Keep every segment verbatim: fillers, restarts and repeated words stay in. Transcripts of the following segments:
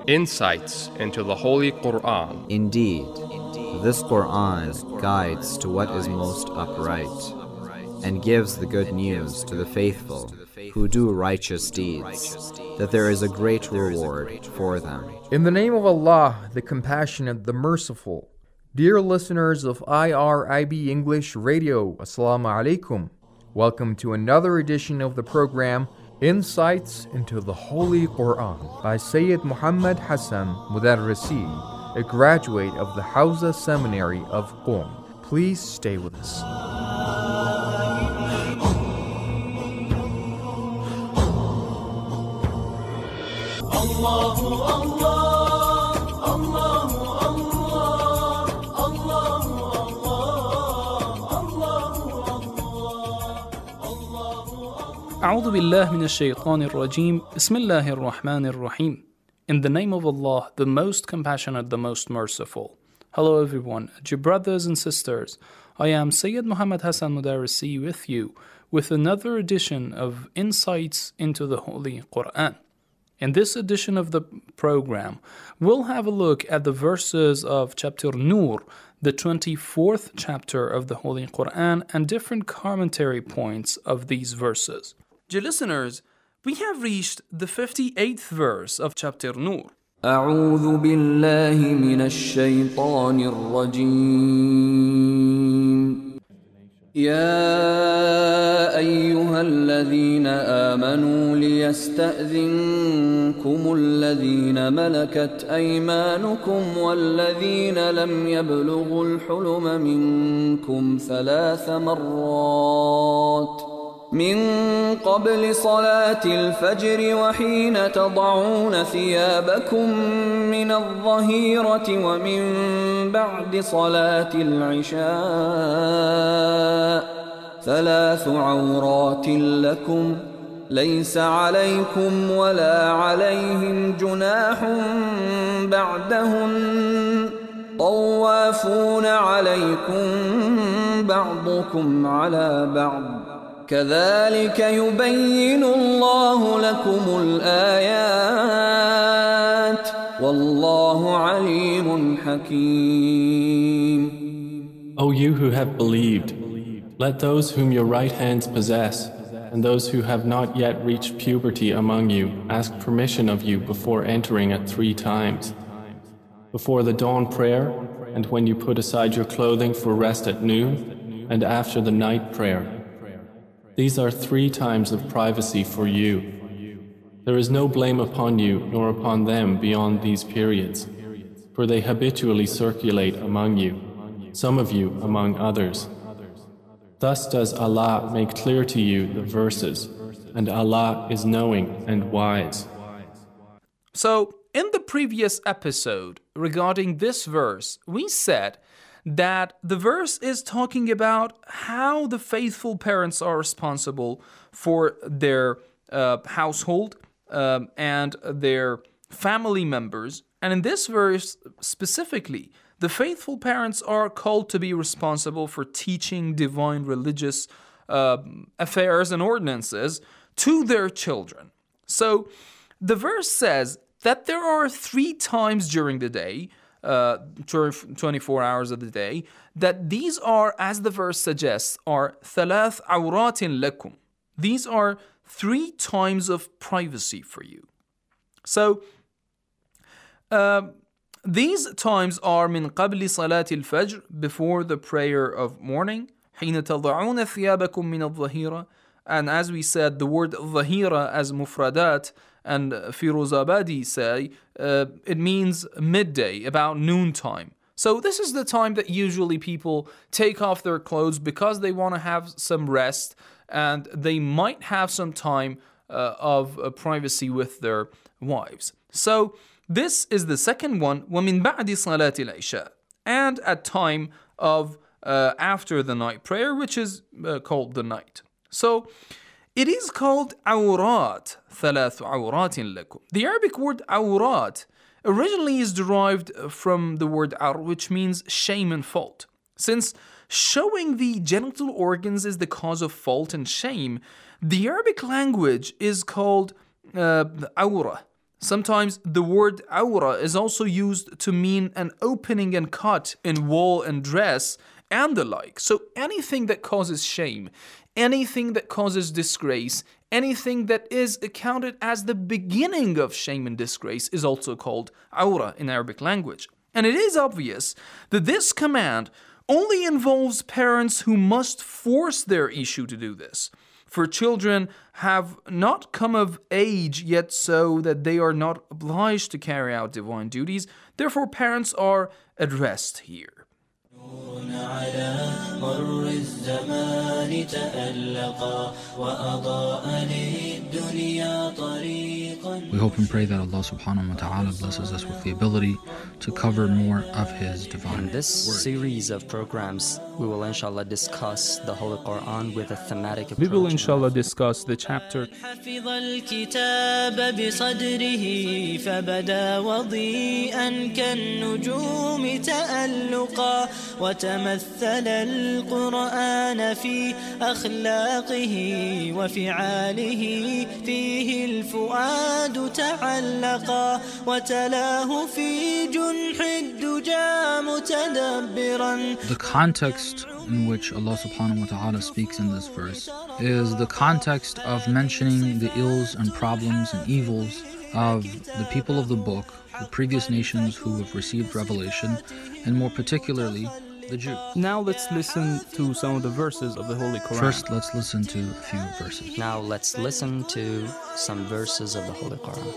Insights into the Holy Quran. Indeed, this Quran guides to what is most upright, and gives the good news to the faithful who do righteous deeds, that there is a great reward for them. In the name of Allah, the Compassionate, the Merciful. Dear listeners of I R I B English Radio, Assalamu alaikum. Welcome to another edition of the program, Insights into the Holy Quran, by Sayyid Muhammad Hassan Mudarrisi, a graduate of the Hawza Seminary of Qom. Please stay with us. Allahu Allah, Allahu Allah, Allahu أعوذ بالله من الشيطان الرجيم بسم الله الرحمن الرحيم. In the name of Allah, the most compassionate, the most merciful. Hello everyone, dear brothers and sisters. I am Sayyid Muhammad Hassan Mudarrisi with you with another edition of Insights into the Holy Quran. In this edition of the program, we'll have a look at the verses of chapter Nur, the twenty-fourth chapter of the Holy Quran, and different commentary points of these verses. Dear listeners, we have reached the fifty-eighth verse of chapter Nur. أعوذ بالله من الشيطان الرجيم يا أيها الذين آمنوا ليستأذنكم الذين ملكت أيمانكم والذين لم يبلغوا الحلم منكم ثلاث مرات من قبل صلاة الفجر وحين تضعون ثيابكم من الظهيرة ومن بعد صلاة العشاء ثلاث عورات لكم ليس عليكم ولا عليهم جناح بعدهن طوافون عليكم بعضكم على بعض كذلك يبين الله لكم الآيات والله عليم حكيم. O you who have believed, let those whom your right hands possess and those who have not yet reached puberty among you ask permission of you before entering at three times. Before the dawn prayer, and when you put aside your clothing for rest at noon, and after the night prayer. These are three times of privacy for you. There is no blame upon you nor upon them beyond these periods, for they habitually circulate among you, some of you among others. Thus does Allah make clear to you the verses, and Allah is knowing and wise. So, in the previous episode regarding this verse, we said that the verse is talking about how the faithful parents are responsible for their uh, household um, and their family members. And in this verse specifically, the faithful parents are called to be responsible for teaching divine religious uh, affairs and ordinances to their children. So the verse says that there are three times during the day, uh, twenty-four hours of the day, that these are, as the verse suggests, are ثلاث عورات لكم. These are three times of privacy for you. So, uh, these times are من قبل صلاة الفجر, before the prayer of morning, حين تضعون ثيابكم من الظهيرة. And as we said, the word ظهيرة as mufradat, and Firuzabadi say, uh, it means midday, about noontime. So this is the time that usually people take off their clothes because they want to have some rest, and they might have some time uh, of uh, privacy with their wives. So this is the second one, وَمِن بَعْدِ صَلَاةِ الْعِشَاءِ, and at time of uh, after the night prayer, which is uh, called the night. So it is called awrat, ثلاث عورات لكم. The Arabic word awrat originally is derived from the word ar, which means shame and fault. Since showing the genital organs is the cause of fault and shame, the Arabic language is called uh, awra. Sometimes the word awra is also used to mean an opening and cut in wall and dress and the like. So anything that causes shame, anything that causes disgrace, anything that is accounted as the beginning of shame and disgrace is also called awra in Arabic language. And it is obvious that this command only involves parents who must force their issue to do this. For children have not come of age yet so that they are not obliged to carry out divine duties. Therefore, parents are addressed here. We hope and pray that Allah subhanahu wa ta'ala blesses us with the ability to cover more of His divine In this word. series of programs, we will inshallah discuss the Holy Quran with a thematic approach. We will inshallah discuss the chapter حفظ الكتاب بصدره فبدا وضيئا كالنجوم تألقا وتمثل القرآن في أخلاقه وفعاله فيه الفؤاد تعلقا وتلاه في جنح الدجى متدبرا. The context in which Allah subhanahu wa ta'ala speaks in this verse is the context of mentioning the ills and problems and evils of the people of the book, the previous nations who have received revelation, and more particularly the Jews. Now let's listen to some of the verses of the Holy Quran. First, let's listen to a few verses. Now let's listen to some verses of the Holy Quran.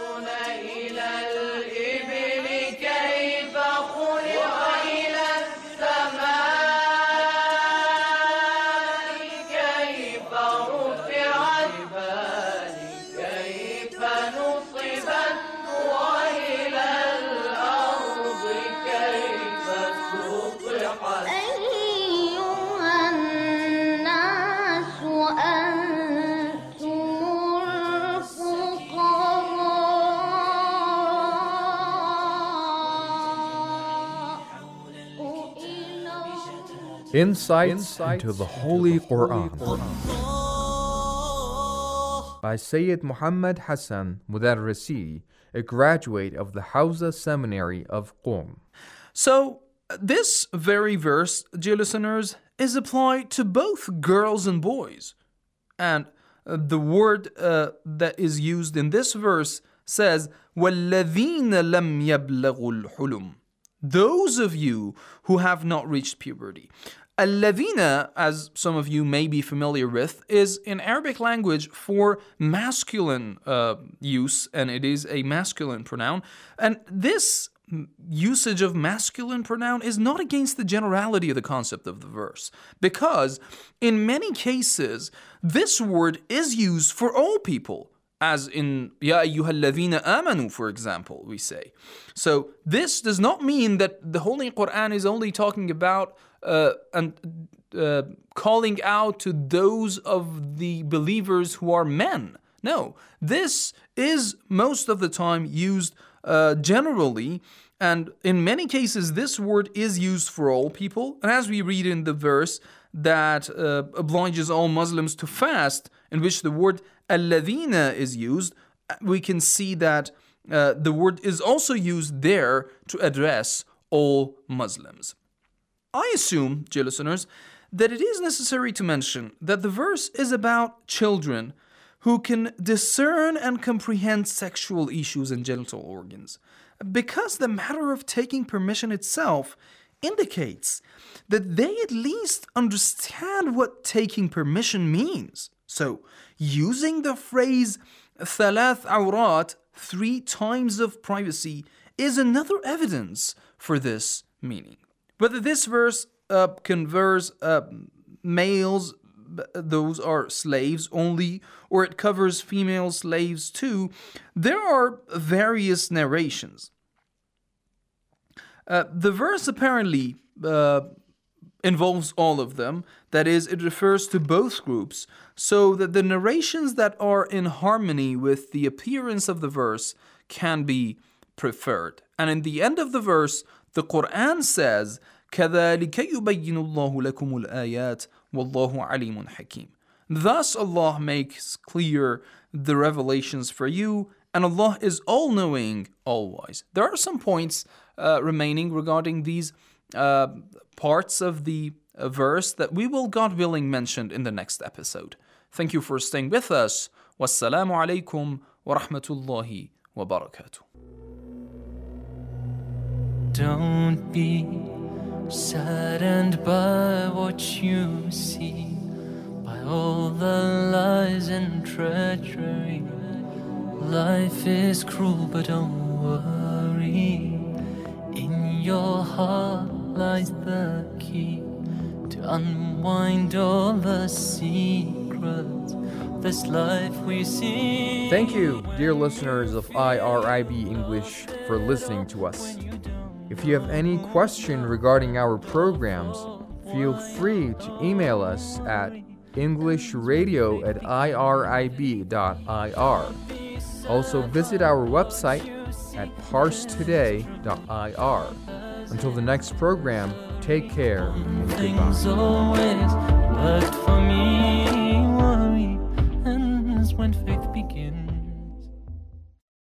Insights into the Holy Quran by Sayyid Muhammad Hassan Mudarrisi, a graduate of the Hawza Seminary of Qom. So, this very verse, dear listeners, is applied to both girls and boys. And uh, the word uh, that is used in this verse says, وَالَّذِينَ لَمْ يَبْلَغُوا الْحُلُمْ. Those of you who have not reached puberty. Al-ladhina, as some of you may be familiar with, is in Arabic language for masculine uh, use, and it is a masculine pronoun. And this usage of masculine pronoun is not against the generality of the concept of the verse, because in many cases, this word is used for all people, as in Ya ayyuhal ladhina amanu, for example, we say. So this does not mean that the Holy Quran is only talking about uh, and uh, calling out to those of the believers who are men. No, this is most of the time used uh, generally, and in many cases this word is used for all people. And as we read in the verse that uh, obliges all Muslims to fast, in which the word al-ladhina is used, we can see that uh, the word is also used there to address all Muslims. I assume, dear listeners, that it is necessary to mention that the verse is about children who can discern and comprehend sexual issues and genital organs, because the matter of taking permission itself indicates that they at least understand what taking permission means. So, using the phrase thalath awrat, three times of privacy, is another evidence for this meaning. Whether this verse uh, confers uh, males, those are slaves only, or it covers female slaves too, there are various narrations. Uh, the verse apparently uh, involves all of them. That is, it refers to both groups, so that the narrations that are in harmony with the appearance of the verse can be preferred. And in the end of the verse, the Quran says, كَذَلِكَ يُبَيِّنُ اللَّهُ لَكُمُ الْآيَاتِ وَاللَّهُ عَلِيمٌ حَكِيمٌ. Thus Allah makes clear the revelations for you, And Allah is all-knowing, all-wise. There are some points uh, remaining regarding these uh, parts of the uh, verse that we will, God willing, mention in the next episode. Thank you for staying with us. Wassalamu alaikum wa rahmatullahi wa barakatuh. Don't be saddened by what you see, by all the lies and treachery. Life is cruel, but don't worry. In your heart lies the key to unwind all the secrets of this life we see. Thank you, dear listeners of I R I B English, for listening to us. If you have any question regarding our programs, feel free to email us at englishradio at irib dot I R. Also visit our website at parse today dot I R. Until the next program, take care and Things goodbye. always worked for me. Worry ends when faith begins.